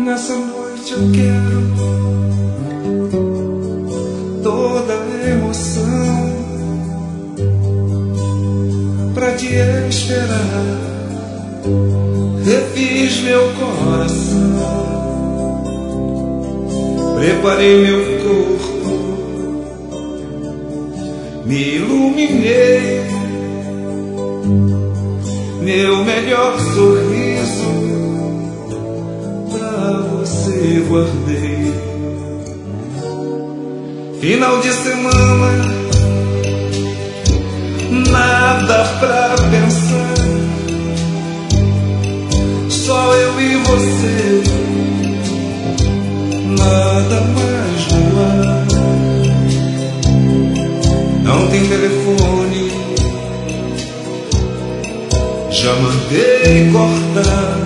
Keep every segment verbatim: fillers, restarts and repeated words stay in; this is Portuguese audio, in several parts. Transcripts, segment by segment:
Nessa noite eu quero toda a emoção pra te esperar. Refiz meu coração, preparei meu corpo, me iluminei, meu melhor sorriso pra você guardei. Final de semana, nada pra pensar, só eu e você, nada mais no ar. Não tem telefone, já mandei cortar.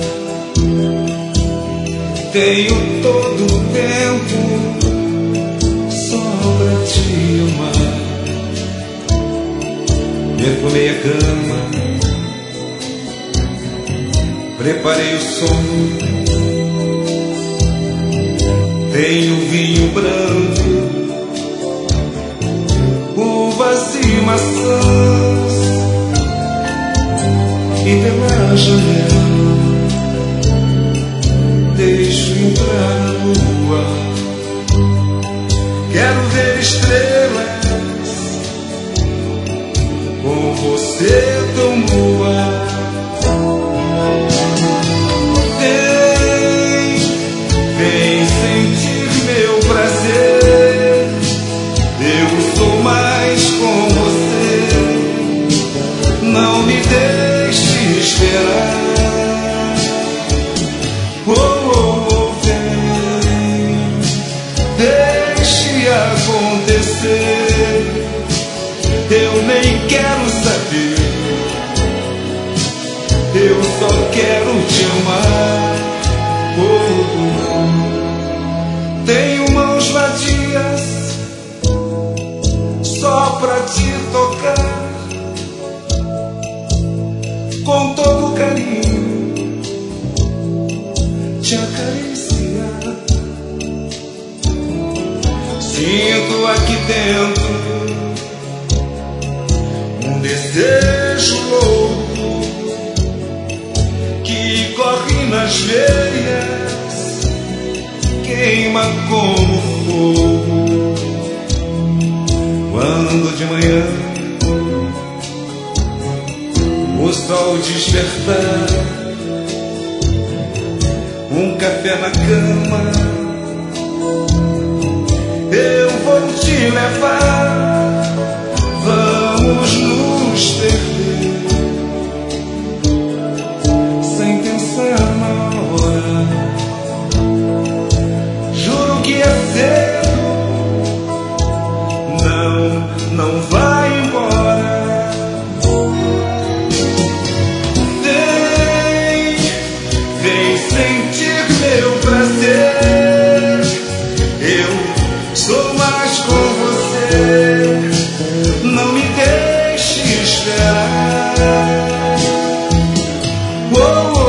Tenho todo o tempo só pra te amar. Perfumei a cama, preparei o sono. Tenho vinho branco, uvas e maçãs, e pela janela deixo entrar na lua. Quero ver estrelas com você tão nua. Vem, vem sentir meu prazer. Eu sou mais com você. Não me deixe esperar. Oh, oh, oh, vem, deixe acontecer. Eu nem quero saber, eu só quero te amar. Oh, oh. Tenho mãos vazias só pra te tocar, com todo carinho te acariciar. Sinto aqui dentro um desejo louco que corre nas veias, queima como fogo. Quando de manhã o sol despertar, um café na cama, eu vou te levar. Vamos nos perder sem pensar na hora. Juro que é cedo, não, não vai embora. Vem, vem sentir meu prazer. Eu sou mais com você. Não me deixe esperar. Oh,